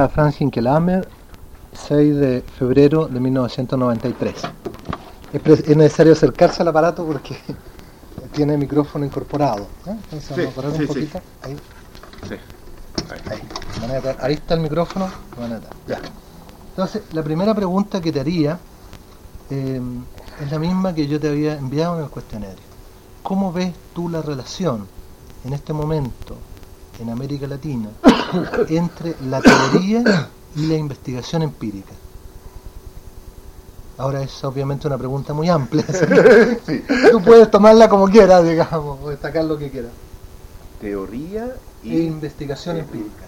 a Franz Hinkelamer, 6 de febrero de 1993. Es necesario acercarse al aparato porque tiene micrófono incorporado, ¿no? Entonces vamos a correr un poquito. Sí. Ahí. Sí. Ahí está el micrófono. Ya. Entonces, la primera pregunta que te haría es la misma que yo te había enviado en el cuestionario. ¿Cómo ves tú la relación en este momento en América Latina entre la teoría y la investigación empírica? Ahora es obviamente una pregunta muy amplia, sí. Tú puedes tomarla como quieras, digamos, o destacar lo que quieras. Teoría e investigación empírica.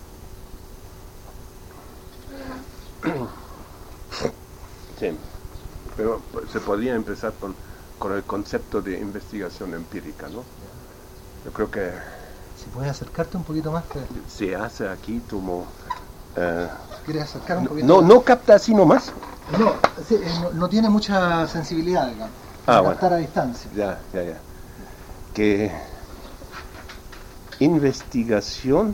Sí, pero se podría empezar con el concepto de investigación empírica, ¿no? Yo creo que si puedes acercarte un poquito más. Se hace aquí como... ¿Quieres acercar un poquito más? ¿No capta así nomás? No, sí, no tiene mucha sensibilidad, digamos, para captar a distancia. Ya. Que investigación,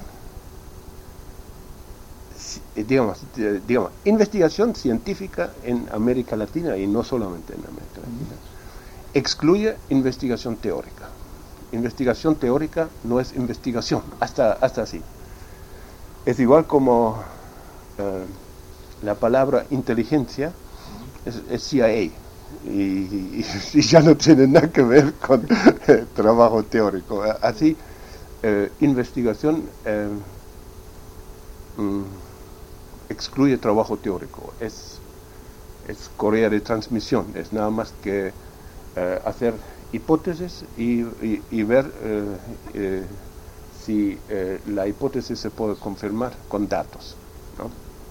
digamos, investigación científica en América Latina, y no solamente en América Latina, excluye investigación teórica. Investigación teórica no es investigación, hasta así. Es igual como la palabra inteligencia es CIA, y ya no tiene nada que ver con trabajo teórico. Así, investigación excluye trabajo teórico, es correa de transmisión, es nada más que hacer hipótesis y ver si la hipótesis se puede confirmar con datos, ¿no?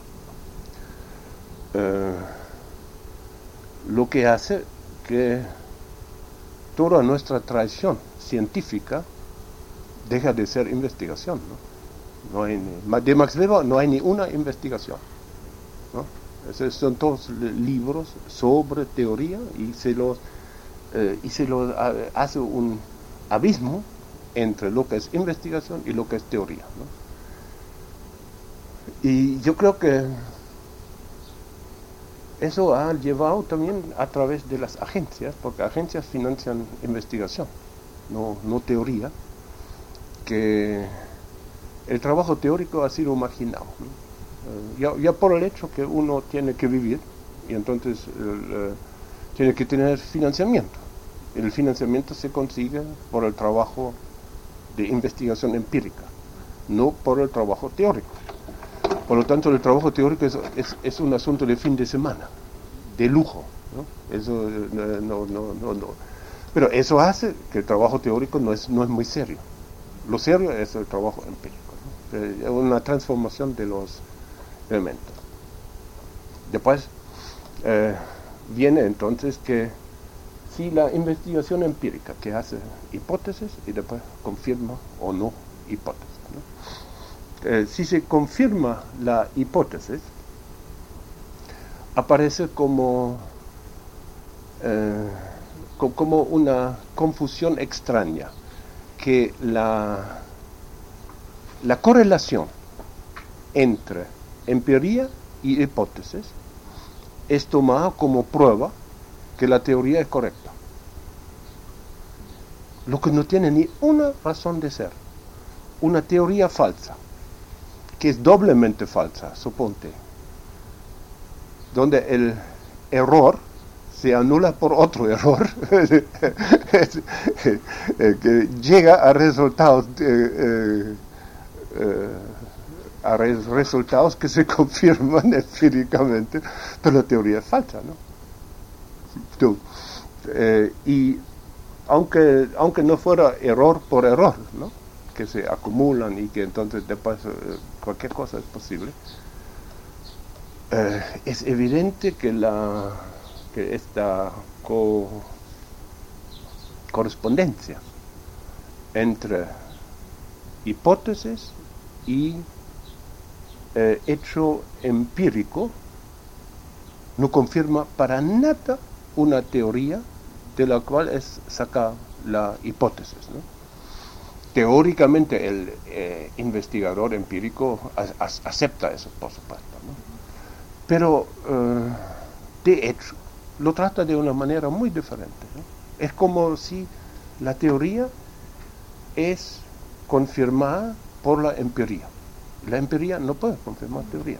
Lo que hace que toda nuestra tradición científica deja de ser investigación, ¿no? De Max Weber no hay ni una investigación, ¿no? Esos son todos libros sobre teoría y se los hace un abismo entre lo que es investigación y lo que es teoría, ¿no? Y yo creo que eso ha llevado también a través de las agencias, porque agencias financian investigación, no teoría, que el trabajo teórico ha sido marginado, ¿no? Ya por el hecho que uno tiene que vivir y entonces tiene que tener financiamiento. El financiamiento se consigue por el trabajo de investigación empírica, no por el trabajo teórico. Por lo tanto, el trabajo teórico es un asunto de fin de semana, de lujo, ¿no? Eso no. Pero eso hace que el trabajo teórico no es muy serio. Lo serio es el trabajo empírico, ¿no? Una transformación de los elementos. Después viene entonces que si la investigación empírica que hace hipótesis y después confirma o no hipótesis, ¿no? Si se confirma la hipótesis, aparece como una confusión extraña, que la correlación entre empiría y hipótesis es tomada como prueba que la teoría es correcta, lo que no tiene ni una razón de ser. Una teoría falsa, que es doblemente falsa, suponte, donde el error se anula por otro error, que llega a resultados que se confirman empíricamente, pero la teoría es falsa, ¿no? Y aunque no fuera error por error, ¿no?, que se acumulan y que entonces después cualquier cosa es posible, es evidente que esta correspondencia entre hipótesis y hecho empírico no confirma para nada una teoría de la cual es sacada la hipótesis, ¿no? teóricamente el investigador empírico acepta eso, por supuesto, ¿no? Pero de hecho lo trata de una manera muy diferente, ¿no? Es como si la teoría es confirmada por la empiria. La empiria no puede confirmar teorías.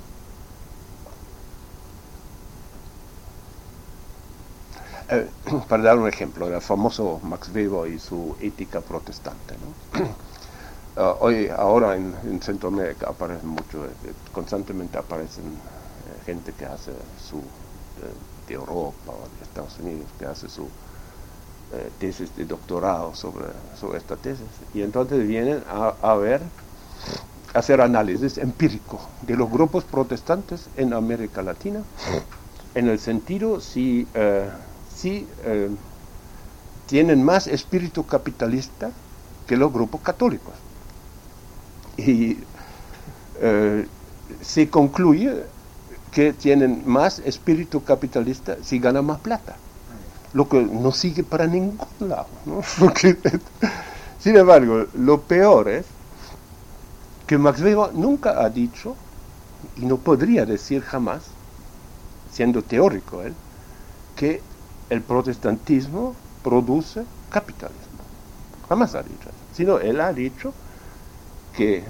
Para dar un ejemplo, el famoso Max Weber y su ética protestante, ¿no? Ahora en Centroamérica aparecen mucho, constantemente aparecen gente que hace de Europa o de Estados Unidos, que hace su tesis de doctorado sobre esta tesis, y entonces vienen a hacer análisis empírico de los grupos protestantes en América Latina, en el sentido si tienen más espíritu capitalista que los grupos católicos. Y se concluye que tienen más espíritu capitalista si ganan más plata, lo que no sigue para ningún lado, ¿no? Porque, sin embargo, lo peor es que Max Weber nunca ha dicho, y no podría decir jamás, siendo teórico él, que el protestantismo produce capitalismo. Jamás ha dicho eso. Sino él ha dicho que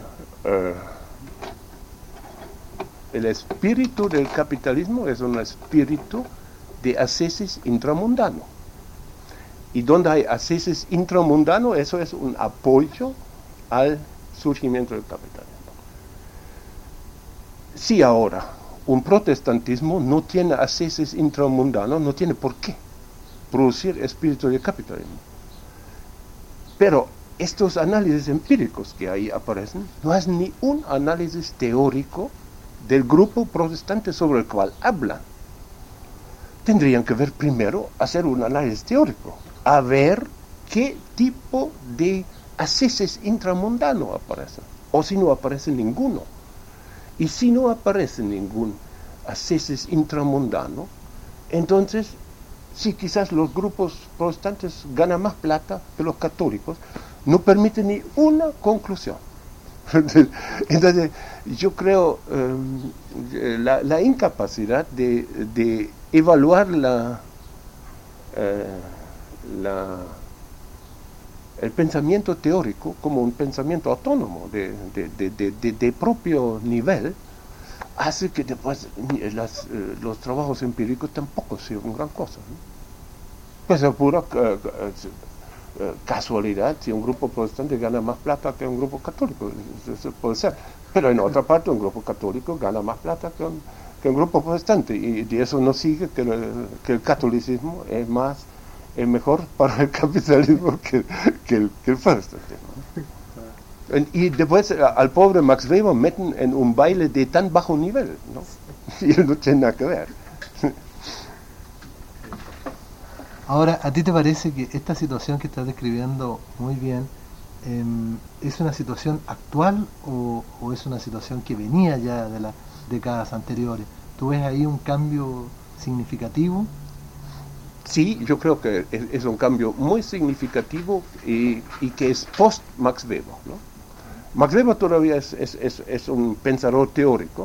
el espíritu del capitalismo es un espíritu de ascesis intramundano. Y donde hay ascesis intramundano, eso es un apoyo al surgimiento del capitalismo. Si ahora un protestantismo no tiene ascesis intramundano, no tiene por qué producir espíritu de capitalismo. Pero estos análisis empíricos que ahí aparecen no es ni un análisis teórico del grupo protestante sobre el cual hablan. Tendrían que ver primero, hacer un análisis teórico, a ver qué tipo de ascesis intramundano aparecen, o si no aparece ninguno. Y si no aparece ningún ascesis intramundano, entonces sí, quizás los grupos protestantes ganan más plata que los católicos, no permite ni una conclusión. Entonces, yo creo la incapacidad de evaluar el pensamiento teórico como un pensamiento autónomo de propio nivel, hace que después los trabajos empíricos tampoco sirven gran cosa, ¿no? Pues es pura casualidad si un grupo protestante gana más plata que un grupo católico, eso puede ser, pero en otra parte un grupo católico gana más plata que un grupo protestante, y de eso no sigue que el catolicismo es mejor para el capitalismo que el protestantismo, ¿no? Y después al pobre Max Weber meten en un baile de tan bajo nivel, ¿no? Y él no tiene nada que ver. Ahora, ¿a ti te parece que esta situación que estás describiendo muy bien es una situación actual o es una situación que venía ya de las décadas anteriores? ¿Tú ves ahí un cambio significativo? Sí, yo creo que es un cambio muy significativo y que es post-Max Weber, ¿no? Max Weber todavía es un pensador teórico,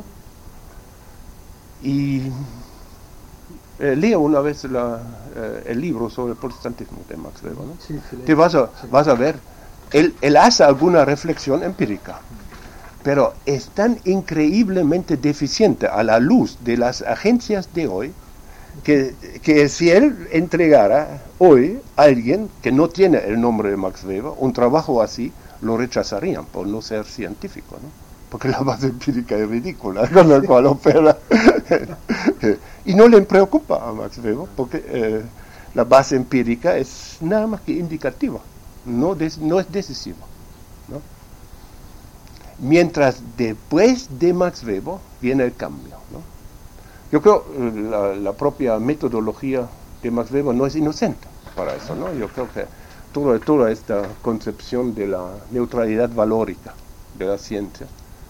y lea una vez el libro sobre el protestantismo de Max Weber, ¿no? Sí, Te vas a ver, él hace alguna reflexión empírica, pero es tan increíblemente deficiente a la luz de las agencias de hoy, que si él entregara hoy a alguien que no tiene el nombre de Max Weber un trabajo así, lo rechazarían por no ser científico, ¿no? Porque la base empírica es ridícula con la cual opera. Y no le preocupa a Max Weber, porque la base empírica es nada más que indicativa, no es decisiva, ¿no? Mientras después de Max Weber viene el cambio, ¿no? Yo creo la propia metodología de Max Weber no es inocente para eso, ¿no? Yo creo que toda esta concepción de la neutralidad valórica de la ciencia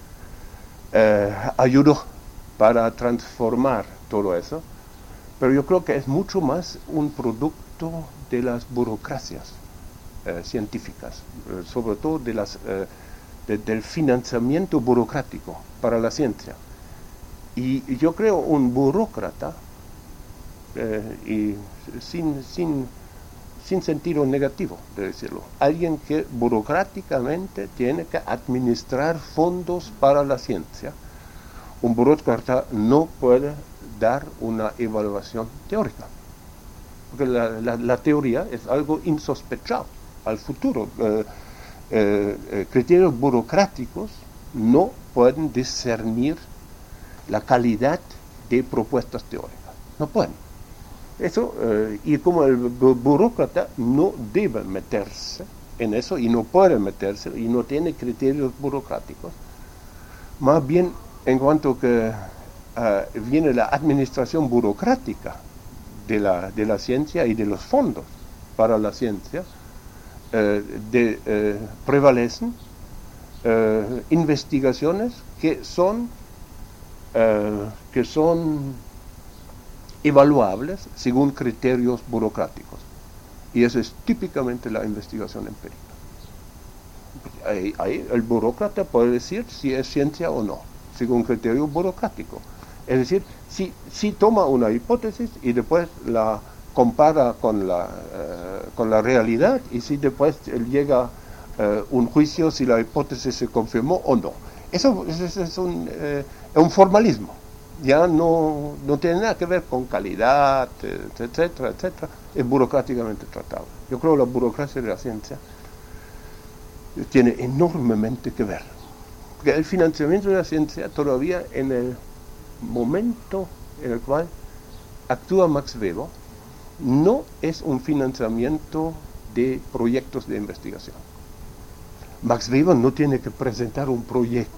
ayudó para transformar todo eso, pero yo creo que es mucho más un producto de las burocracias científicas, sobre todo del financiamiento burocrático para la ciencia. Y yo creo un burócrata, y sin sentido negativo de decirlo, alguien que burocráticamente tiene que administrar fondos para la ciencia. Un burócrata no puede dar una evaluación teórica, porque la teoría es algo insospechado al futuro. Criterios burocráticos no pueden discernir la calidad de propuestas teóricas, no pueden. Eso, y como el burócrata no debe meterse en eso, y no puede meterse, y no tiene criterios burocráticos, más bien en cuanto que viene la administración burocrática de la ciencia y de los fondos para la ciencia, prevalecen investigaciones que son evaluables según criterios burocráticos. Y eso es típicamente la investigación empírica. Ahí el burócrata puede decir si es ciencia o no, según criterio burocrático. Es decir, si toma una hipótesis y después la compara con la realidad, y si después llega un juicio si la hipótesis se confirmó o no. Eso es un formalismo. Ya no tiene nada que ver con calidad, etcétera, etcétera. Es burocráticamente tratado. Yo creo que la burocracia de la ciencia tiene enormemente que ver. Porque el financiamiento de la ciencia todavía en el momento en el cual actúa Max Weber no es un financiamiento de proyectos de investigación. Max Weber no tiene que presentar un proyecto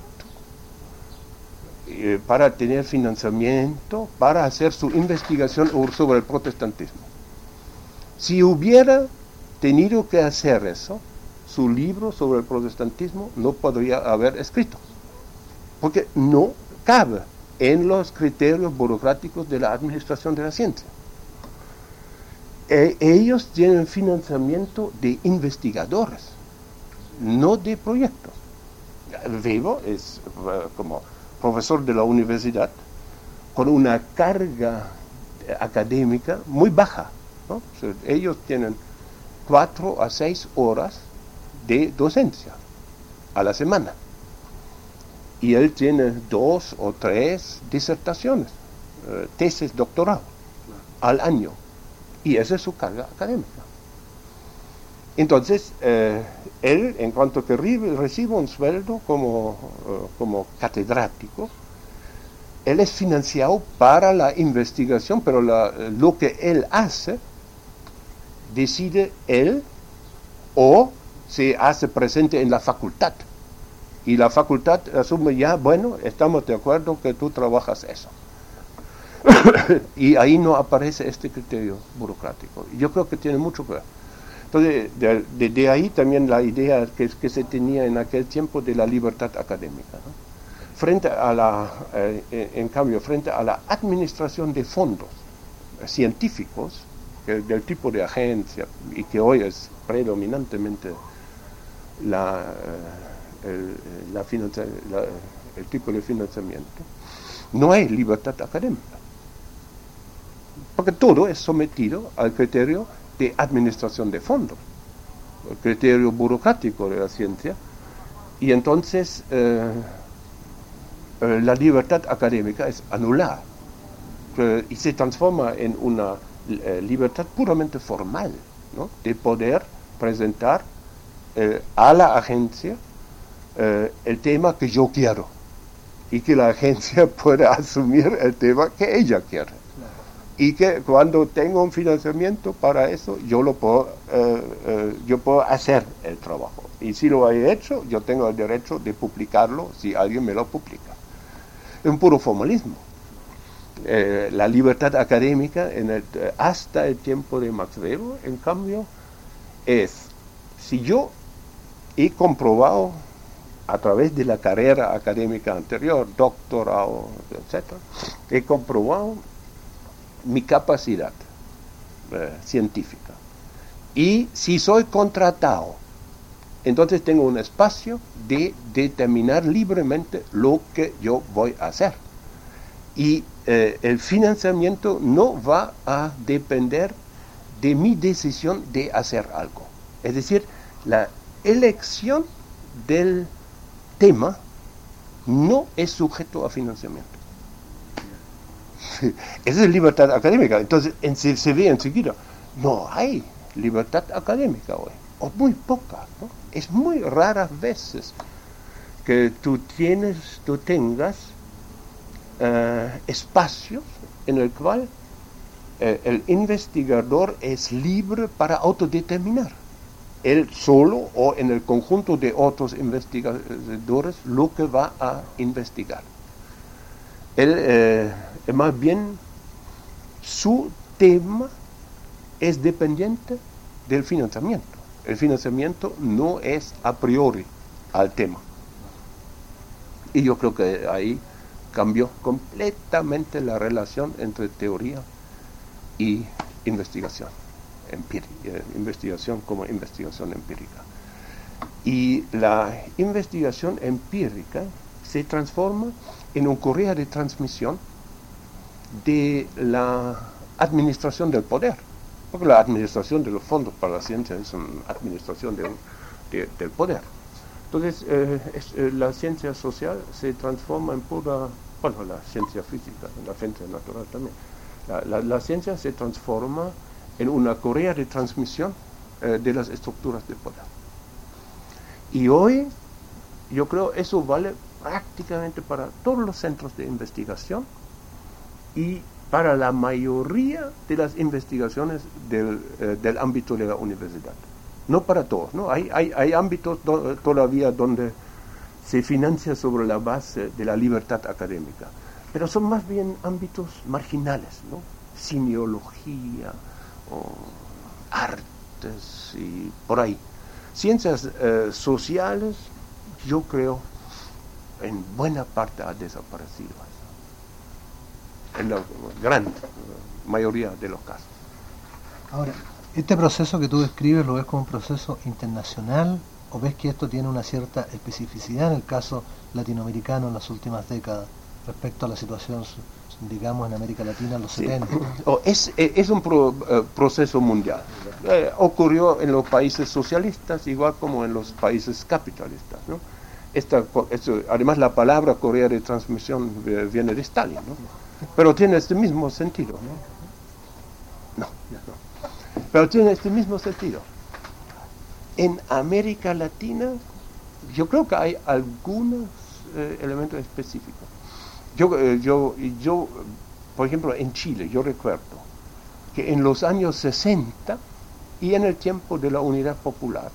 para tener financiamiento, para hacer su investigación sobre el protestantismo. Si hubiera tenido que hacer eso, su libro sobre el protestantismo no podría haber escrito, porque no cabe en los criterios burocráticos de la administración de la ciencia. Ellos tienen financiamiento de investigadores, no de proyectos. Weber es como profesor de la universidad, con una carga académica muy baja, ¿no? O sea, ellos tienen 4 a 6 horas de docencia a la semana, y él tiene 2 o 3 disertaciones, tesis doctoral al año, y esa es su carga académica. Entonces, él, en cuanto que recibe un sueldo como catedrático, él es financiado para la investigación, pero lo que él hace, decide él, o se hace presente en la facultad. Y la facultad asume ya, bueno, estamos de acuerdo que tú trabajas eso. Y ahí no aparece este criterio burocrático. Yo creo que tiene mucho que ver. Entonces, de ahí también la idea que se tenía en aquel tiempo de la libertad académica, ¿no? En cambio, frente a la administración de fondos científicos, del tipo de agencia, y que hoy es predominantemente el tipo de financiamiento, no hay libertad académica, porque todo es sometido al criterio de administración de fondos, el criterio burocrático de la ciencia, y entonces la libertad académica es anulada, y se transforma en una libertad puramente formal, ¿no? De poder presentar a la agencia el tema que yo quiero, y que la agencia pueda asumir el tema que ella quiere. Y que cuando tengo un financiamiento para eso, yo puedo hacer el trabajo. Y si lo he hecho, yo tengo el derecho de publicarlo si alguien me lo publica. Es un puro formalismo. La libertad académica hasta el tiempo de Max Weber, en cambio, es, si yo he comprobado a través de la carrera académica anterior, doctorado, etc., he comprobado mi capacidad científica, Y si soy contratado, entonces tengo un espacio de determinar libremente lo que yo voy a hacer. Y el financiamiento no va a depender de mi decisión de hacer algo. Es decir, la elección del tema no es sujeto a financiamiento. Esa es libertad académica. Entonces se ve enseguida, no hay libertad académica hoy, o muy poca, ¿no? Es muy raras veces que tú tengas espacios en el cual el investigador es libre para autodeterminar, él solo o en el conjunto de otros investigadores, lo que va a investigar. Él, más bien, su tema es dependiente del financiamiento. El financiamiento no es a priori al tema. Y yo creo que ahí cambió completamente la relación entre teoría y investigación empírica, investigación como investigación empírica. Y la investigación empírica se transforma en un correa de transmisión de la administración del poder, porque la administración de los fondos para la ciencia es una administración del poder. Entonces, la ciencia social se transforma en pura, bueno, la ciencia física, la ciencia natural también. La ciencia se transforma en una correa de transmisión de las estructuras de poder. Y hoy, yo creo, eso vale prácticamente para todos los centros de investigación y para la mayoría de las investigaciones del ámbito de la universidad. No para todos, ¿no? Hay ámbitos todavía donde se financia sobre la base de la libertad académica, pero son más bien ámbitos marginales, ¿no? Semiología, o artes y por ahí. Ciencias sociales, yo creo, en buena parte ha desaparecido, en la gran mayoría de los casos. Ahora, ¿este proceso que tú describes lo ves como un proceso internacional o ves que esto tiene una cierta especificidad en el caso latinoamericano en las últimas décadas respecto a la situación, digamos, en América Latina en los 70? Es un proceso mundial. Ocurrió en los países socialistas igual como en los países capitalistas, ¿no? Además, la palabra correa de transmisión viene de Stalin, ¿no? Pero tiene este mismo sentido, ¿no? Pero tiene este mismo sentido. En América Latina, yo creo que hay algunos elementos específicos. Yo, por ejemplo, en Chile, yo recuerdo que en los años 60 y en el tiempo de la Unidad Popular,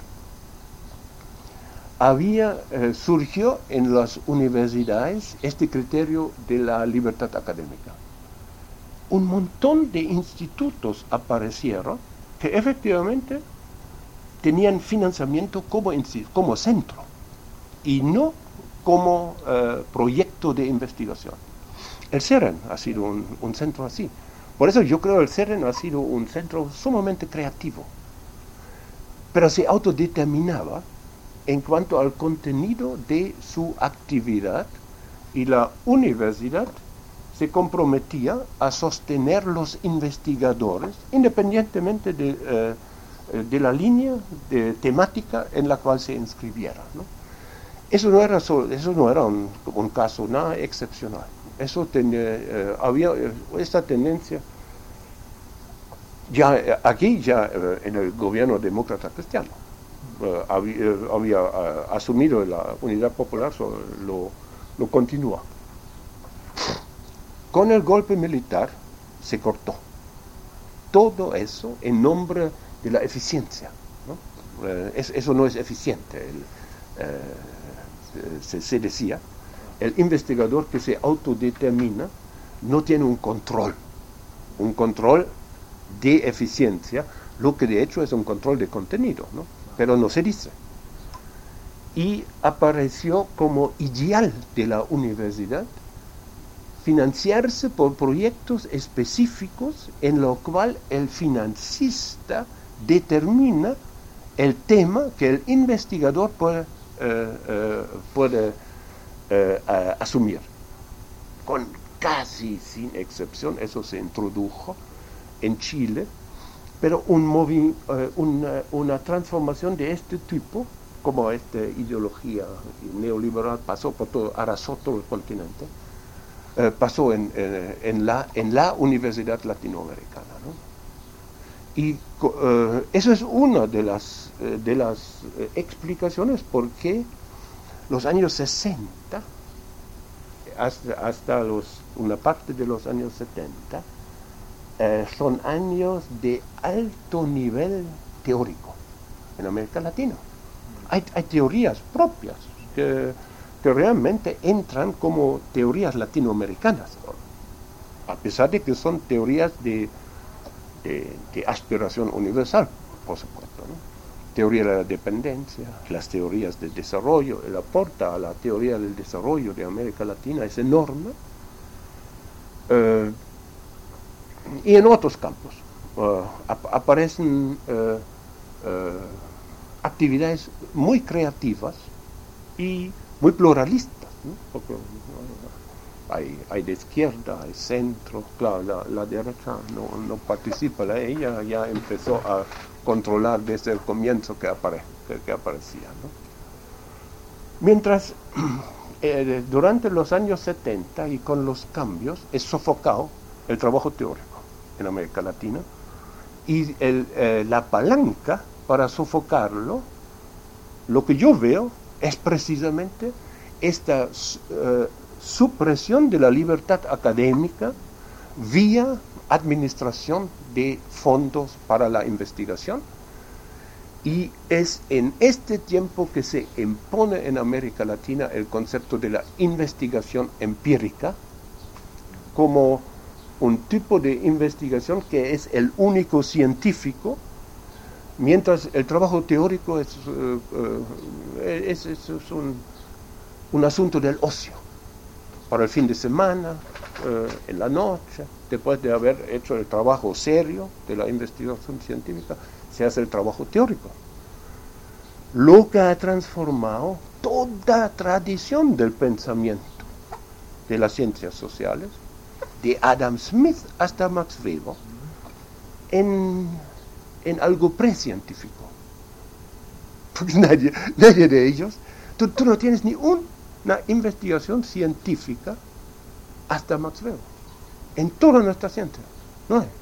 surgió en las universidades este criterio de la libertad académica. Un montón de institutos aparecieron que efectivamente tenían financiamiento como centro y no como proyecto de investigación. El CERN ha sido un centro así. Por eso yo creo que el CERN ha sido un centro sumamente creativo, pero se autodeterminaba en cuanto al contenido de su actividad, y la universidad se comprometía a sostener los investigadores independientemente de la línea temática en la cual se inscribieran, ¿no? Eso no era un caso nada excepcional. Había esta tendencia ya en el gobierno demócrata cristiano. Había asumido la Unidad Popular, lo continúa. Con el golpe militar se cortó todo eso en nombre de la eficiencia, ¿no? Eso no es eficiente. Se decía, el investigador que se autodetermina no tiene un control de eficiencia, lo que de hecho es un control de contenido, ¿no? Pero no se dice. Y apareció como ideal de la universidad financiarse por proyectos específicos en lo cual el financista determina el tema que el investigador puede asumir. Con casi sin excepción, eso se introdujo en Chile, pero una transformación de este tipo, como esta ideología neoliberal pasó por todo, arrasó todo el continente, pasó en la Universidad Latinoamericana, ¿no? Y eso es una de las explicaciones por qué los años 60 hasta una parte de los años 70 son años de alto nivel teórico en América Latina. Hay teorías propias que realmente entran como teorías latinoamericanas, a pesar de que son teorías de aspiración universal, por supuesto, ¿no? Teoría de la dependencia, las teorías del desarrollo, el aporte a la teoría del desarrollo de América Latina es enorme, y en otros campos aparecen actividades muy creativas y muy pluralistas, ¿no? Porque hay de izquierda, hay centro, claro, la derecha no participa, ella ya empezó a controlar desde el comienzo que aparecía, ¿no? Mientras durante los años 70 y con los cambios es sofocado el trabajo teórico en América Latina, y la palanca para sofocarlo, lo que yo veo es precisamente esta supresión de la libertad académica vía administración de fondos para la investigación, y es en este tiempo que se impone en América Latina el concepto de la investigación empírica como un tipo de investigación que es el único científico, mientras el trabajo teórico es un asunto del ocio, para el fin de semana, en la noche, después de haber hecho el trabajo serio de la investigación científica, se hace el trabajo teórico. Lo que ha transformado toda tradición del pensamiento de las ciencias sociales, de Adam Smith hasta Max Weber, en algo precientífico. Porque nadie de ellos, tú no tienes ni una investigación científica hasta Max Weber, en toda nuestra ciencia, no hay.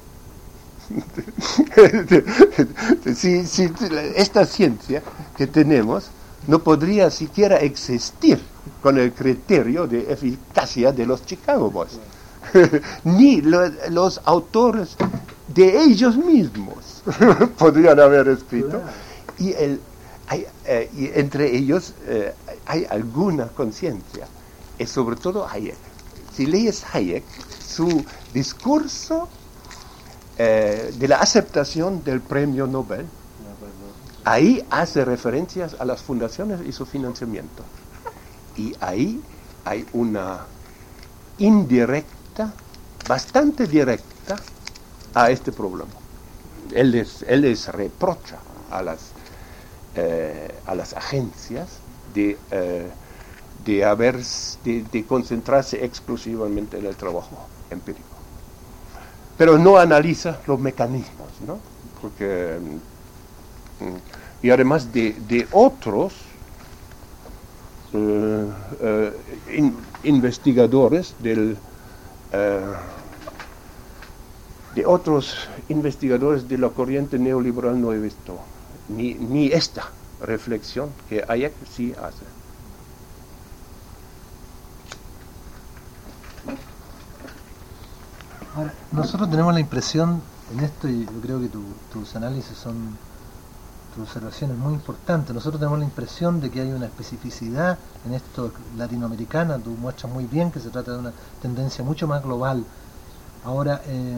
Si esta ciencia que tenemos no podría siquiera existir con el criterio de eficacia de los Chicago Boys, ni los autores de ellos mismos podrían haber escrito, y entre ellos hay alguna conciencia, y sobre todo Hayek. Si lees Hayek, su discurso de la aceptación del premio Nobel, ahí hace referencias a las fundaciones y su financiamiento, y ahí hay una indirecta, bastante directa, a este problema. Él les reprocha a las agencias de concentrarse exclusivamente en el trabajo empírico, pero no analiza los mecanismos, ¿no? Porque y además de otros investigadores de la corriente neoliberal no he visto ni esta reflexión que Hayek sí hace. Ahora, nosotros tenemos la impresión en esto, y yo creo que tus análisis tus observaciones muy importantes. Nosotros tenemos la impresión de que hay una especificidad en esto latinoamericana. Tú muestras muy bien que se trata de una tendencia mucho más global. Ahora,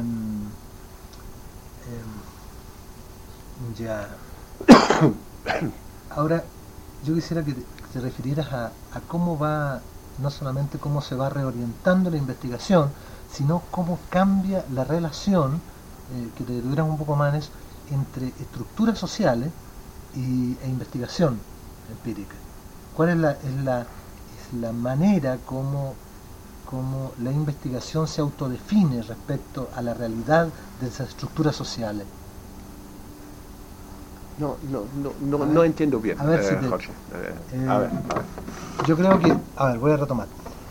ahora yo quisiera que te refirieras a cómo va, no solamente cómo se va reorientando la investigación, sino cómo cambia la relación, que te detuvieras un poco más en eso, entre estructuras sociales e investigación empírica. ¿Cuál es la manera como la investigación se autodefine respecto a la realidad de esas estructuras sociales? No entiendo bien. A ver si te, Jorge. a ver. Yo creo que, voy a retomar.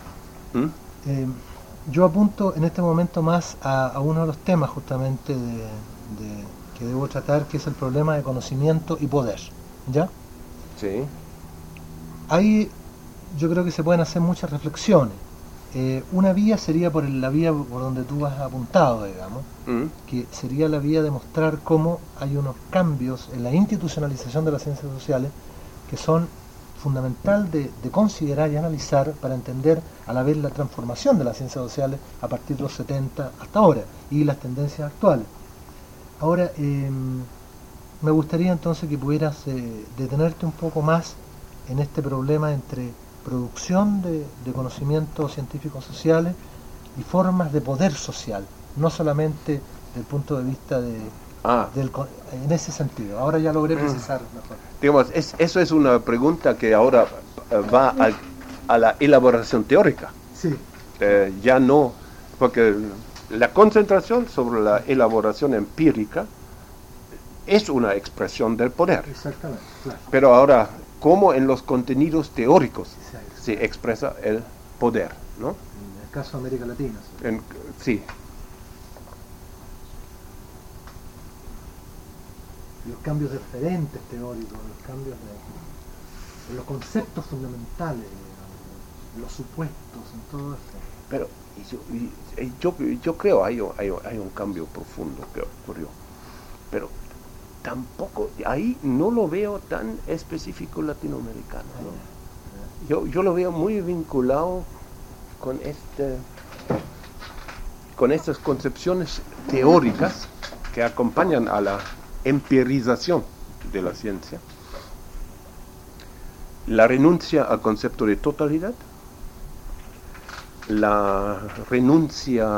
Yo apunto en este momento más a uno de los temas justamente que debo tratar, que es el problema de conocimiento y poder, ¿ya? Sí. Ahí yo creo que se pueden hacer muchas reflexiones. Una vía sería por la vía por donde tú has apuntado, digamos, que sería la vía de mostrar cómo hay unos cambios en la institucionalización de las ciencias sociales que son fundamental de considerar y analizar para entender a la vez la transformación de las ciencias sociales a partir de los 70 hasta ahora y las tendencias actuales. Ahora, me gustaría entonces que pudieras detenerte un poco más en este problema entre producción de conocimientos científicos sociales y formas de poder social, no solamente desde el punto de vista en ese sentido. Ahora ya logré precisar mejor. Digamos, eso es una pregunta que ahora va a la elaboración teórica. Sí. Ya no, porque la concentración sobre la elaboración empírica es una expresión del poder. Exactamente, claro. Pero ahora, ¿cómo en los contenidos teóricos se expresa el poder, ¿no? En el caso de América Latina. Sí. Los cambios de referentes teóricos, los cambios de los conceptos fundamentales, digamos, los supuestos, en todo eso. Pero yo creo hay un cambio profundo que ocurrió, pero tampoco, ahí no lo veo tan específico latinoamericano, ¿no? Yo lo veo muy vinculado con estas concepciones teóricas que acompañan a la empirización de la ciencia, la renuncia al concepto de totalidad, la renuncia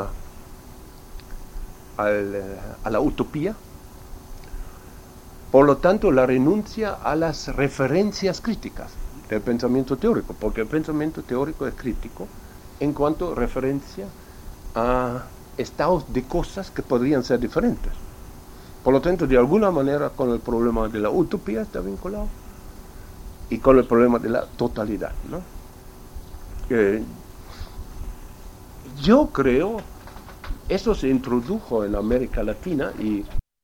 a la utopía, por lo tanto la renuncia a las referencias críticas del pensamiento teórico, porque el pensamiento teórico es crítico en cuanto a referencia a estados de cosas que podrían ser diferentes. Por lo tanto, de alguna manera, con el problema de la utopía está vinculado y con el problema de la totalidad, ¿no? Yo creo, eso se introdujo en América Latina y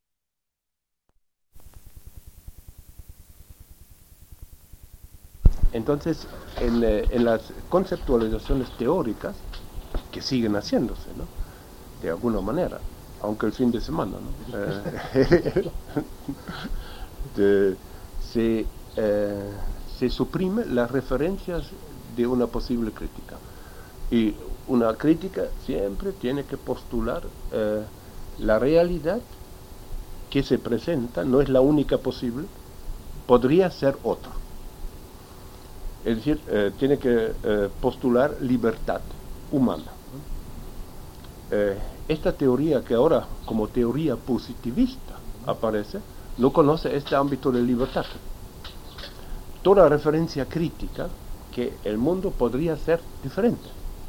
entonces en las conceptualizaciones teóricas que siguen haciéndose, ¿no? De alguna manera, aunque el fin de semana, ¿no? Se suprime las referencias de una posible crítica. Y una crítica siempre tiene que postular la realidad que se presenta, no es la única posible, podría ser otra. Es decir, tiene que postular libertad humana. Esta teoría que ahora como teoría positivista aparece, no conoce este ámbito de libertad. Toda referencia crítica que el mundo podría ser diferente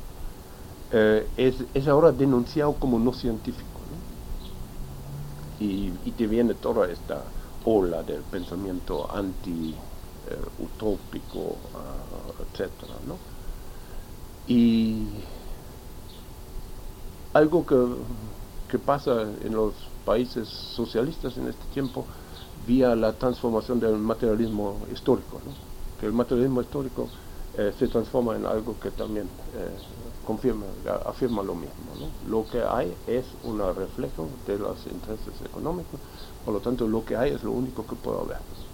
es ahora denunciado como no científico, ¿no? Y te viene toda esta ola del pensamiento anti-utópico, etcétera, ¿no? Y algo que pasa en los países socialistas en este tiempo vía la transformación del materialismo histórico, ¿no? Que el materialismo histórico se transforma en algo que también afirma lo mismo, ¿no? Lo que hay es un reflejo de los intereses económicos, por lo tanto lo que hay es lo único que puede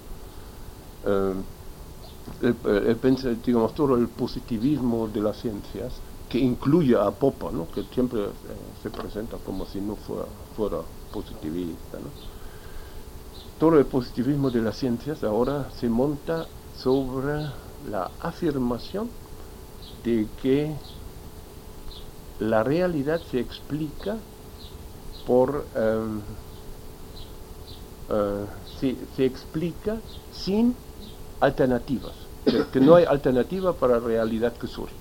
haber. Digamos, todo el positivismo de las ciencias, que incluye a Popper, ¿no? Que siempre se presenta como si no fuera positivista, ¿no? Todo el positivismo de las ciencias ahora se monta sobre la afirmación de que la realidad se explica por se explica sin alternativas, que no hay alternativa para la realidad que surge.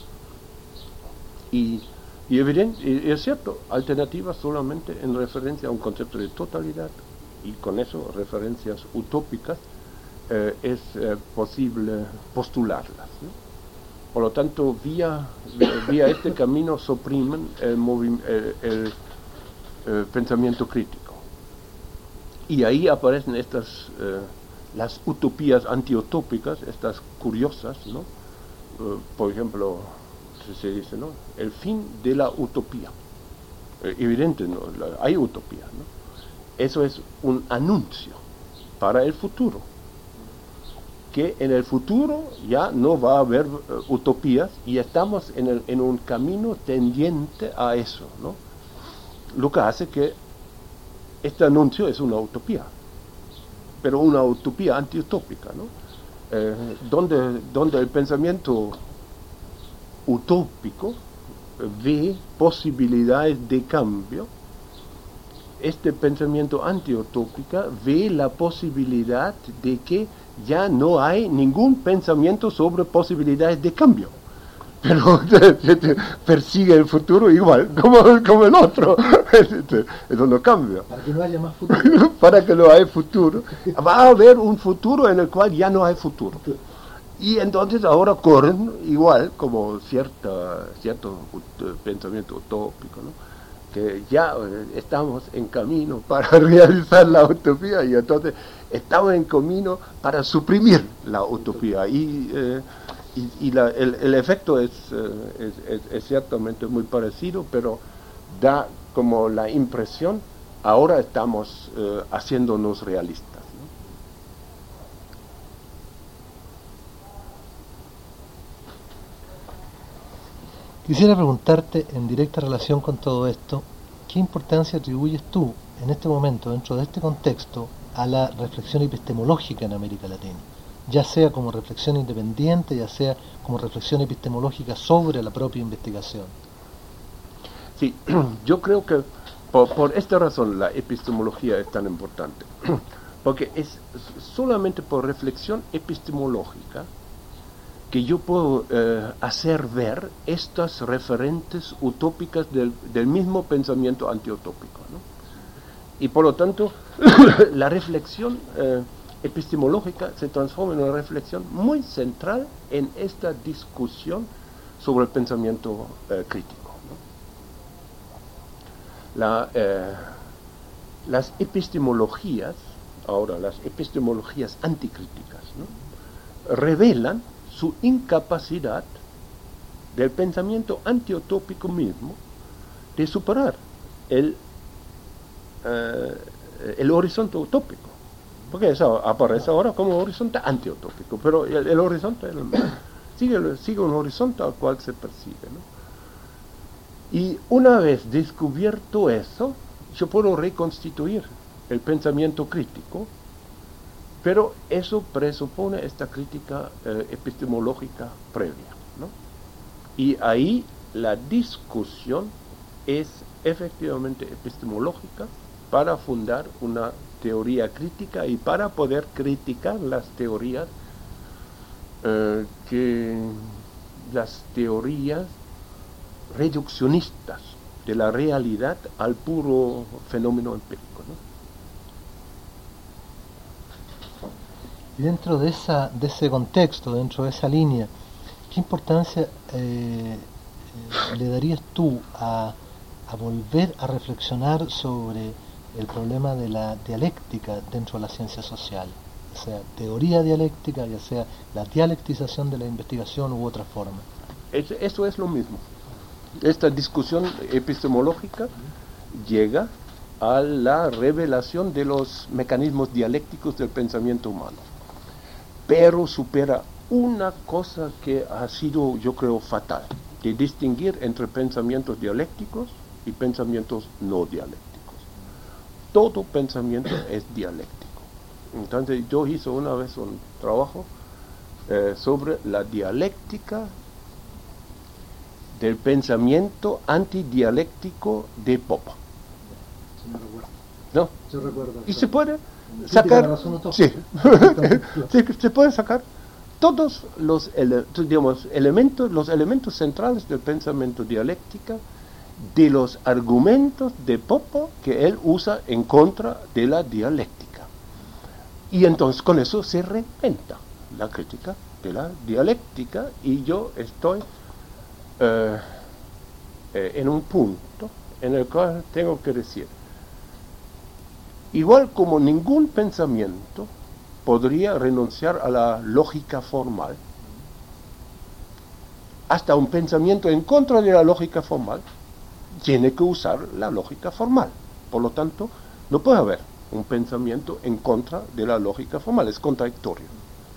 Y es cierto, alternativas solamente en referencia a un concepto de totalidad, y con eso referencias utópicas, es posible postularlas, ¿no? Por lo tanto, vía este camino suprimen el pensamiento crítico. Y ahí aparecen las utopías antiutópicas, estas curiosas, ¿no? Por ejemplo, se dice, ¿no?, el fin de la utopía. Evidente, ¿no?, hay utopía, ¿no? Eso es un anuncio para el futuro, que en el futuro ya no va a haber utopías, y estamos en un camino tendiente a eso, ¿no? Lo que hace que este anuncio es una utopía, pero una utopía antiutópica, ¿no? Donde el pensamiento utópico ve posibilidades de cambio, este pensamiento antiutópico ve la posibilidad de que ya no hay ningún pensamiento sobre posibilidades de cambio, pero persigue el futuro igual como el otro. Eso no cambia. Para que no haya más futuro. Para que no haya futuro. Va a haber un futuro en el cual ya no hay futuro. Y entonces ahora corren igual como cierto pensamiento utópico, ¿no?, que ya estamos en camino para realizar la utopía, y entonces estamos en camino para suprimir la utopía, y el efecto es ciertamente muy parecido, pero da como la impresión, ahora estamos haciéndonos realistas, ¿no? Quisiera preguntarte, en directa relación con todo esto, ¿qué importancia atribuyes tú, en este momento, dentro de este contexto, a la reflexión epistemológica en América Latina? Ya sea como reflexión independiente, ya sea como reflexión epistemológica sobre la propia investigación. Sí, yo creo que por esta razón la epistemología es tan importante, porque es solamente por reflexión epistemológica que yo puedo hacer ver estas referentes utópicas del mismo pensamiento antiutópico, ¿no? Y por lo tanto, la reflexión epistemológica se transforma en una reflexión muy central en esta discusión sobre el pensamiento crítico, ¿no? Las epistemologías, ahora las epistemologías anticríticas, ¿no?, revelan su incapacidad del pensamiento antiutópico mismo de superar el horizonte utópico, porque eso aparece ahora como horizonte antiutópico, pero el horizonte sigue un horizonte al cual se persigue, ¿no? Y una vez descubierto eso, yo puedo reconstituir el pensamiento crítico, pero eso presupone esta crítica epistemológica previa, ¿no? Y ahí la discusión es efectivamente epistemológica para fundar una teoría crítica y para poder criticar las teorías reduccionistas de la realidad al puro fenómeno empírico, ¿no? Y dentro de ese contexto, dentro de esa línea, ¿qué importancia le darías tú a volver a reflexionar sobre el problema de la dialéctica dentro de la ciencia social? Ya sea teoría dialéctica, ya sea la dialectización de la investigación u otra forma. Eso es lo mismo. Esta discusión epistemológica llega a la revelación de los mecanismos dialécticos del pensamiento humano, pero supera una cosa que ha sido, yo creo, fatal, de distinguir entre pensamientos dialécticos y pensamientos no dialécticos. Todo pensamiento es dialéctico. Entonces yo hice una vez un trabajo sobre la dialéctica del pensamiento antidialéctico de Popper. Sí, me recuerdo. ¿No? Yo recuerdo. Y se puede, sacar, la razón sí, utópica. sí, se puede sacar todos los, digamos, los elementos centrales del pensamiento dialéctica de los argumentos de Popper que él usa en contra de la dialéctica. Y entonces con eso se reinventa la crítica de la dialéctica, y yo estoy en un punto en el cual tengo que decir, igual como ningún pensamiento podría renunciar a la lógica formal, hasta un pensamiento en contra de la lógica formal tiene que usar la lógica formal. Por lo tanto, no puede haber un pensamiento en contra de la lógica formal, es contradictorio.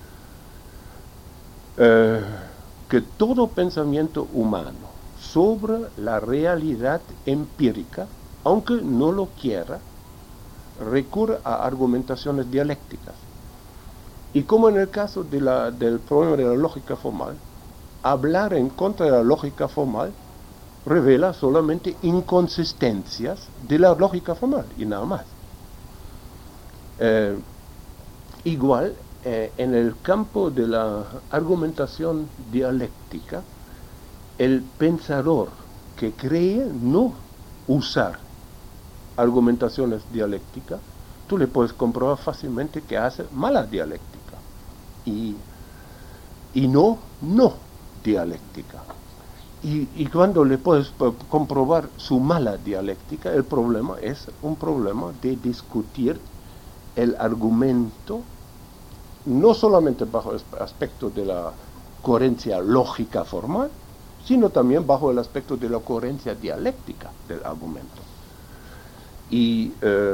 Que todo pensamiento humano sobre la realidad empírica, aunque no lo quiera, recurre a argumentaciones dialécticas. Y como en el caso del problema de la lógica formal, hablar en contra de la lógica formal revela solamente inconsistencias de la lógica formal y nada más. Igual, en el campo de la argumentación dialéctica, el pensador que cree no usar argumentaciones dialécticas, tú le puedes comprobar fácilmente que hace mala dialéctica y no dialéctica. Y cuando le puedes comprobar su mala dialéctica, el problema es un problema de discutir el argumento no solamente bajo el aspecto de la coherencia lógica formal, sino también bajo el aspecto de la coherencia dialéctica del argumento. Y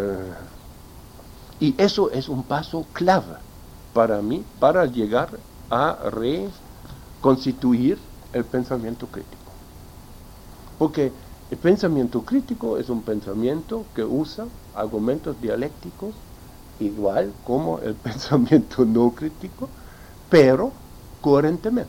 eso es un paso clave para mí, para llegar a reconstituir el pensamiento crítico. Porque el pensamiento crítico es un pensamiento que usa argumentos dialécticos igual como el pensamiento no crítico, pero coherentemente.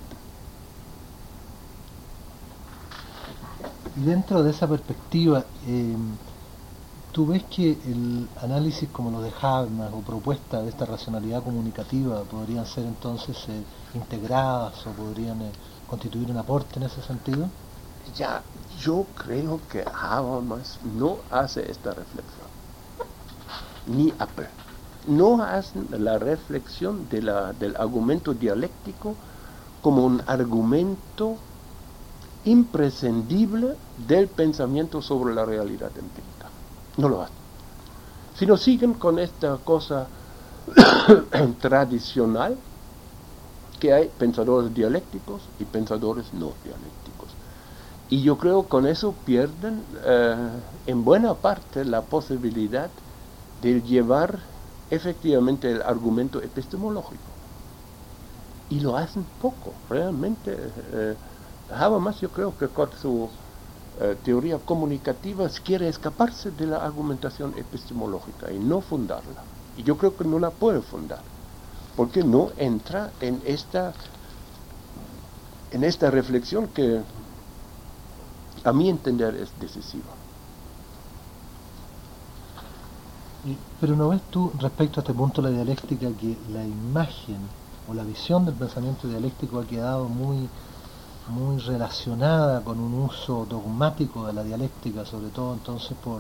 Y dentro de esa perspectiva, ¿tú ves que el análisis como lo de Habermas o propuestas de esta racionalidad comunicativa podrían ser entonces integradas o podrían constituir un aporte en ese sentido? Ya, yo creo que Habermas no hace esta reflexión, ni Apple. No hacen la reflexión del argumento dialéctico como un argumento imprescindible del pensamiento sobre la realidad empírica. No lo hacen. Sino siguen con esta cosa tradicional que hay pensadores dialécticos y pensadores no dialécticos. Y yo creo que con eso pierden en buena parte la posibilidad de llevar efectivamente el argumento epistemológico. Y lo hacen poco, realmente. Habermas, yo creo que con su teoría comunicativa quiere escaparse de la argumentación epistemológica y no fundarla. Y yo creo que no la puede fundar, porque no entra en esta reflexión que, a mi entender, es decisiva. Pero ¿no ves tú, respecto a este punto de la dialéctica, que la imagen o la visión del pensamiento dialéctico ha quedado muy relacionada con un uso dogmático de la dialéctica, sobre todo entonces por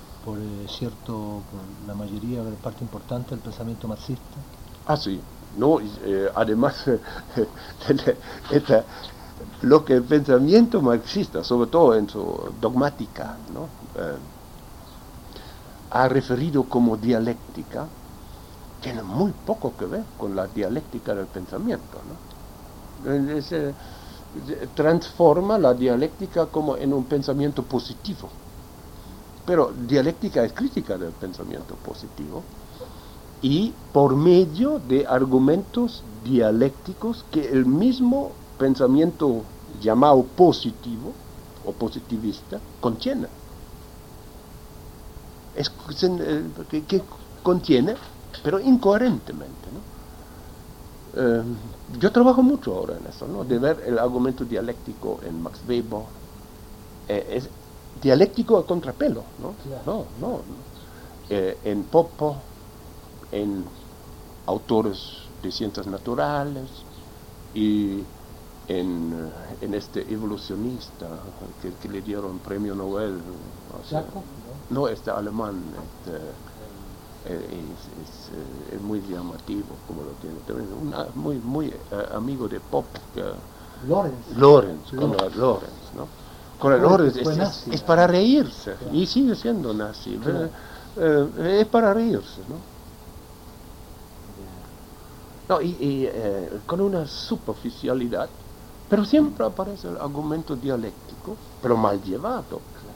la mayoría, parte importante del pensamiento marxista? Ah, sí. No, además, lo que el pensamiento marxista, sobre todo en su dogmática, ¿no? Ha referido como dialéctica, tiene muy poco que ver con la dialéctica del pensamiento, ¿no? Transforma la dialéctica como en un pensamiento positivo. Pero dialéctica es crítica del pensamiento positivo, y por medio de argumentos dialécticos que el mismo pensamiento llamado positivo o positivista contiene. Que contiene, pero incoherentemente, ¿no? Yo trabajo mucho ahora en eso, ¿no? De ver el argumento dialéctico en Max Weber. Es dialéctico a contrapelo, ¿no? Claro. No. En Popper, en autores de ciencias naturales y en este evolucionista que le dieron premio Nobel, o sea, no, este alemán, es muy llamativo como lo tiene, muy amigo de Popper, Lorenz, ¿no? Con el Lorenz es para reírse, y sigue siendo nazi, es para reírse, ¿no? Con una superficialidad, pero siempre aparece el argumento dialéctico, pero mal llevado.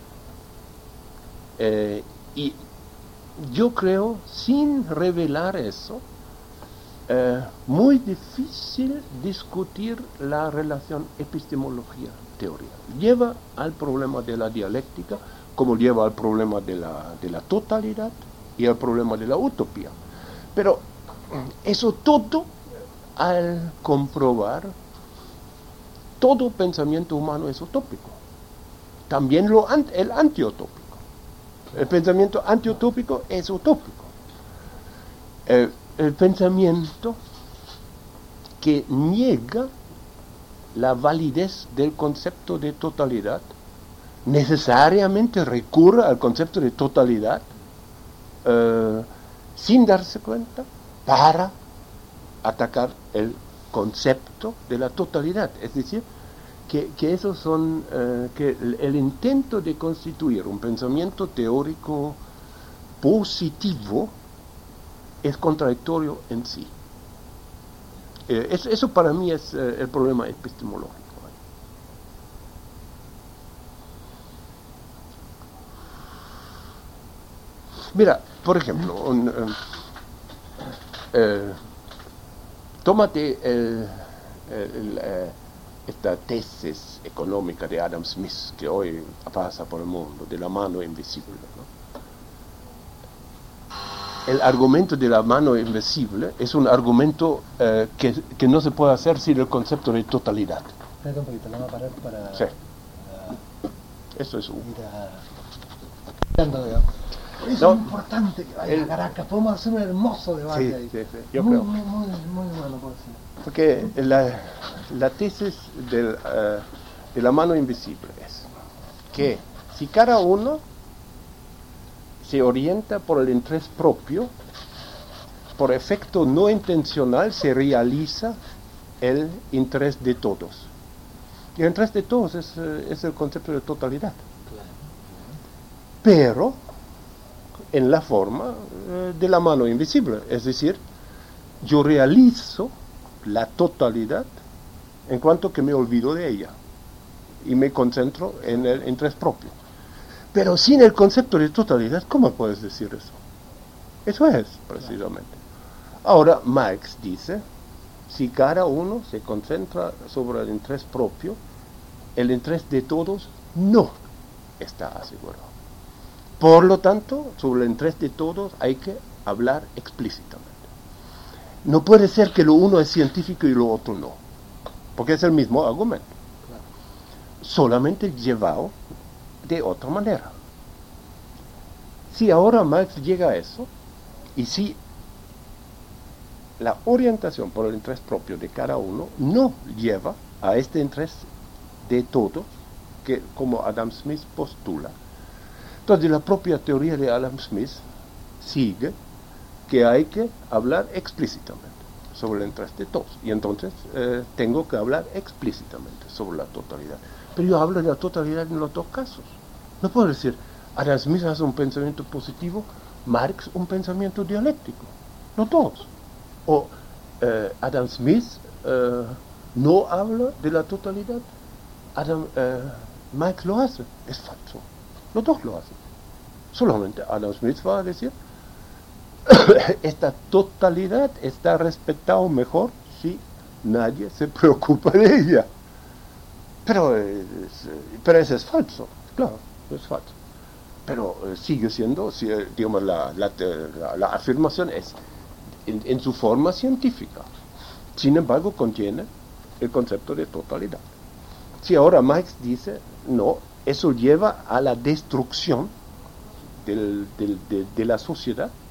Y yo creo, sin revelar eso, muy difícil discutir la relación epistemología-teoría. Lleva al problema de la dialéctica, como lleva al problema de la totalidad y al problema de la utopía. Pero eso todo, al comprobar, todo pensamiento humano es utópico. También el antiutópico. El pensamiento antiutópico es utópico. El pensamiento que niega la validez del concepto de totalidad necesariamente recurre al concepto de totalidad sin darse cuenta para atacar el concepto de la totalidad. Es decir, que esos son que el intento de constituir un pensamiento teórico positivo es contradictorio en sí. Eso para mí es el problema epistemológico. Mira, por ejemplo, tómate esta tesis económica de Adam Smith que hoy pasa por el mundo, de la mano invisible, ¿no? El argumento de la mano invisible es un argumento que no se puede hacer sin el concepto de totalidad. Espérate un poquito, lo vamos a parar para... Sí. Eso es Eso es importante que vaya a Caracas. Podemos hacer un hermoso debate ahí. Sí, yo creo. Muy bueno, por decir. Porque la tesis de la mano invisible es que si cada uno se orienta por el interés propio, por efecto no intencional se realiza el interés de todos. Y el interés de todos es el concepto de totalidad. Pero en la forma de la mano invisible, es decir, yo realizo la totalidad en cuanto que me olvido de ella y me concentro en el interés propio. Pero sin el concepto de totalidad, ¿cómo puedes decir eso? Eso es, precisamente. Ahora, Marx dice, si cada uno se concentra sobre el interés propio, el interés de todos no está asegurado. Por lo tanto, sobre el interés de todos hay que hablar explícitamente. No puede ser que lo uno es científico y lo otro no, porque es el mismo argumento, solamente llevado de otra manera. Si ahora Marx llega a eso, y si la orientación por el interés propio de cada uno no lleva a este interés de todos, que como Adam Smith postula, entonces la propia teoría de Adam Smith sigue que hay que hablar explícitamente sobre el interés de todos, y entonces tengo que hablar explícitamente sobre la totalidad. Pero yo hablo de la totalidad en los dos casos. No puedo decir, Adam Smith hace un pensamiento positivo, Marx un pensamiento dialéctico. No todos. O Adam Smith no habla de la totalidad, Marx lo hace. Es falso. Los dos lo hacen. Solamente Adam Smith va a decir, esta totalidad está respetada mejor si nadie se preocupa de ella. Pero eso es falso, claro, es falso. Pero sigue siendo, digamos, la afirmación es en su forma científica. Sin embargo, contiene el concepto de totalidad. Si ahora Marx dice, no, eso lleva a la destrucción de la sociedad,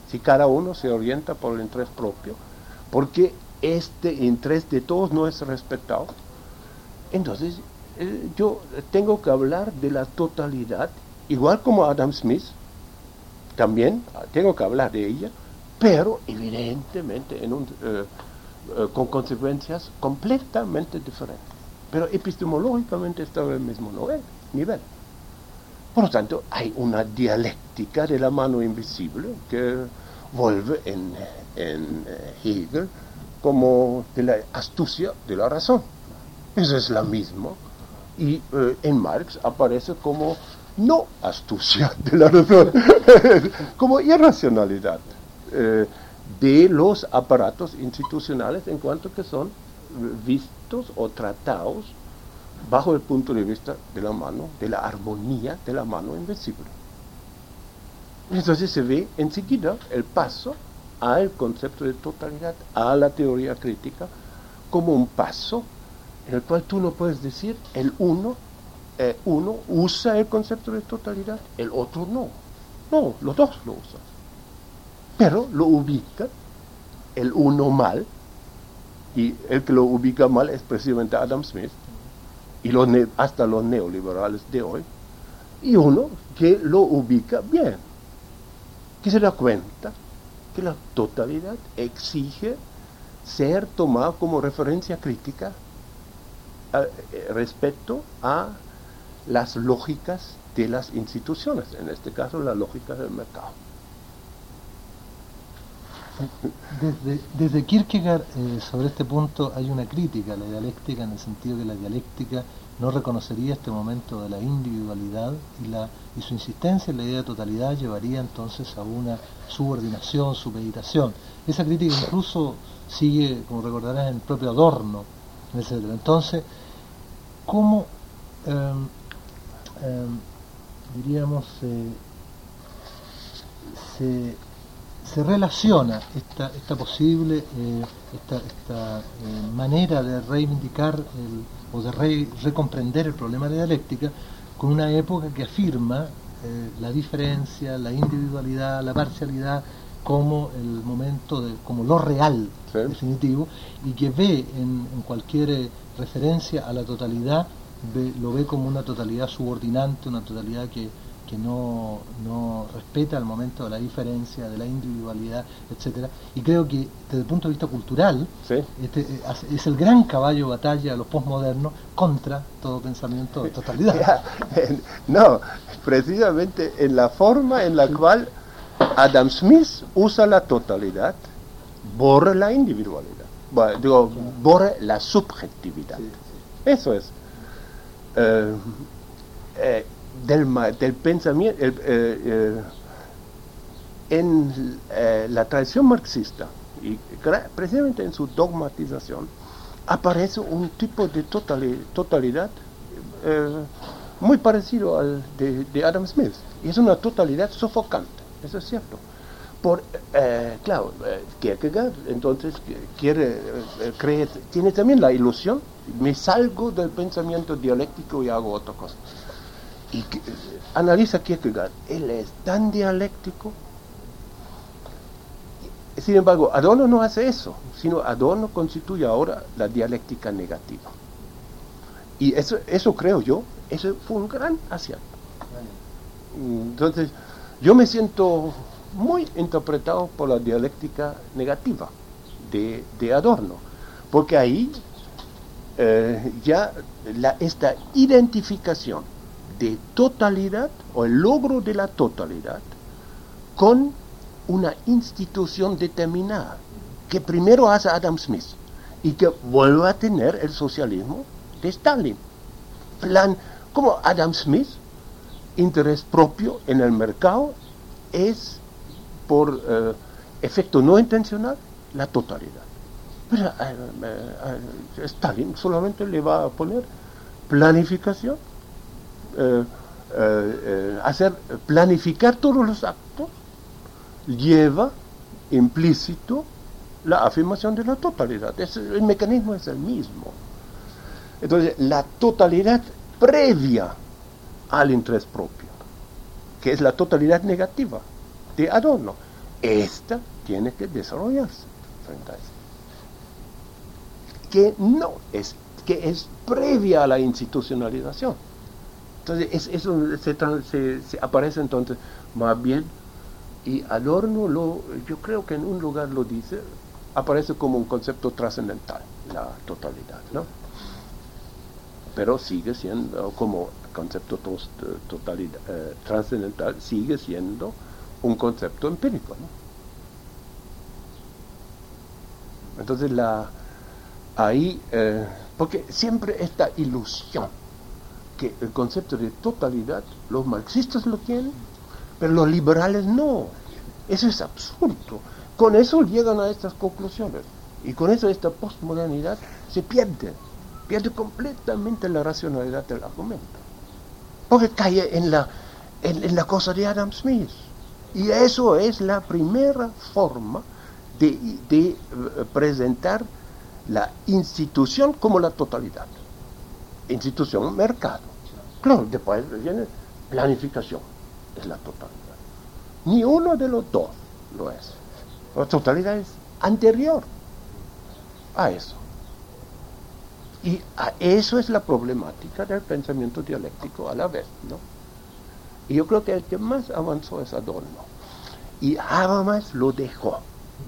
si cada uno se orienta por el interés propio, porque este interés de todos no es respetado, entonces yo tengo que hablar de la totalidad, igual como Adam Smith, también tengo que hablar de ella, pero evidentemente con consecuencias completamente diferentes. Pero epistemológicamente está en el mismo nivel. Por lo tanto, hay una dialéctica de la mano invisible que vuelve en Hegel como de la astucia de la razón. Eso es la misma. Y en Marx aparece como no astucia de la razón, como irracionalidad de los aparatos institucionales en cuanto que son vistos o tratados bajo el punto de vista de la mano, de la armonía de la mano invisible. Entonces se ve enseguida el paso al concepto de totalidad, a la teoría crítica, como un paso en el cual tú no puedes decir el uno usa el concepto de totalidad, el otro no. No, los dos lo usan. Pero lo ubica el uno mal, y el que lo ubica mal es precisamente Adam Smith, y hasta los neoliberales de hoy, y uno que lo ubica bien, que se da cuenta que la totalidad exige ser tomada como referencia crítica respecto a las lógicas de las instituciones, en este caso la lógica del mercado. Desde Kierkegaard sobre este punto hay una crítica a la dialéctica, en el sentido que la dialéctica no reconocería este momento de la individualidad y su insistencia en la idea de totalidad llevaría entonces a una subordinación, supeditación. Esa crítica incluso sigue, como recordarás, en el propio Adorno, etc. Entonces, ¿cómo diríamos se relaciona esta posible esta manera de reivindicar o de recomprender el problema de la dialéctica con una época que afirma la diferencia, la individualidad, la parcialidad como el momento como lo real, sí, definitivo, y que ve en cualquier referencia a la totalidad lo ve como una totalidad subordinante, una totalidad que no respeta el momento de la diferencia, de la individualidad, etcétera. Y creo que desde el punto de vista cultural, sí, es el gran caballo de batalla de los postmodernos contra todo pensamiento de totalidad. No, precisamente en la forma en la cual Adam Smith usa la totalidad, borra la individualidad, borra la subjetividad. Sí, sí. Eso es. Del pensamiento en la tradición marxista y precisamente en su dogmatización aparece un tipo de totalidad muy parecido al de Adam Smith, y es una totalidad sofocante, eso es cierto. Claro, Kierkegaard entonces tiene también la ilusión, me salgo del pensamiento dialéctico y hago otra cosa. Y analiza Kierkegaard, él es tan dialéctico. Sin embargo, Adorno no hace eso, sino Adorno constituye ahora la dialéctica negativa. Y eso creo yo, eso fue un gran acierto. Entonces, yo me siento muy interpretado por la dialéctica negativa de Adorno, porque ahí ya esta identificación de totalidad o el logro de la totalidad con una institución determinada que primero hace Adam Smith y que vuelve a tener el socialismo de Stalin. Como Adam Smith, interés propio en el mercado es por efecto no intencional la totalidad. Pero Stalin solamente le va a poner planificación, planificar todos los actos lleva implícito la afirmación de la totalidad. El mecanismo es el mismo. Entonces, la totalidad previa al interés propio, que es la totalidad negativa de Adorno, esta tiene que desarrollarse frente a eso. Que no es, que es previa a la institucionalización. Entonces, eso se aparece entonces más bien, y Adorno yo creo que en un lugar lo dice, aparece como un concepto trascendental, la totalidad, ¿no? Pero sigue siendo, como concepto totalidad, trascendental, sigue siendo un concepto empírico, ¿no? Entonces ahí, porque siempre esta ilusión, que el concepto de totalidad, los marxistas lo tienen, pero los liberales no. Eso es absurdo. Con eso llegan a estas conclusiones. Y con eso esta postmodernidad se pierde completamente la racionalidad del argumento. Porque cae en la cosa de Adam Smith. Y eso es la primera forma de presentar la institución como la totalidad. Institución, mercado. Claro, después viene planificación, es la totalidad. Ni uno de los dos lo es. La totalidad es anterior a eso. Y a eso es la problemática del pensamiento dialéctico a la vez, ¿no? Y yo creo que el que más avanzó es Adorno. Y Habermas lo dejó.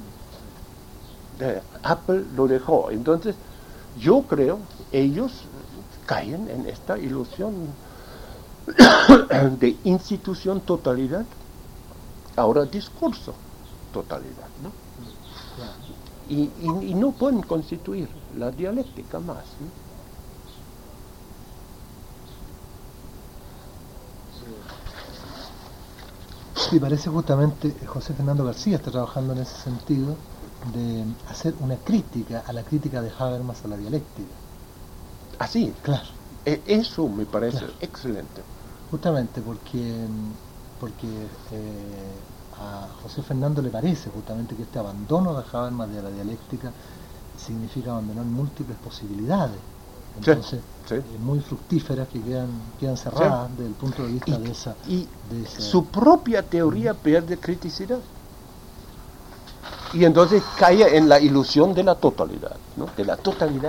Apple lo dejó. Entonces, yo creo, ellos caen en esta ilusión de institución totalidad, ahora discurso totalidad, ¿no? Y no pueden constituir la dialéctica más, ¿no? Sí, parece justamente José Fernando García está trabajando en ese sentido de hacer una crítica a la crítica de Habermas a la dialéctica. Así, claro. Eso me parece claro. Excelente. Justamente porque a José Fernando le parece justamente que este abandono de Habermas de la dialéctica significa abandonar múltiples posibilidades. Entonces, sí. Muy fructíferas que quedan cerradas, sí, desde el punto de vista de esa... Su propia teoría pierde criticidad. Y entonces cae en la ilusión de la totalidad, ¿no? De la totalidad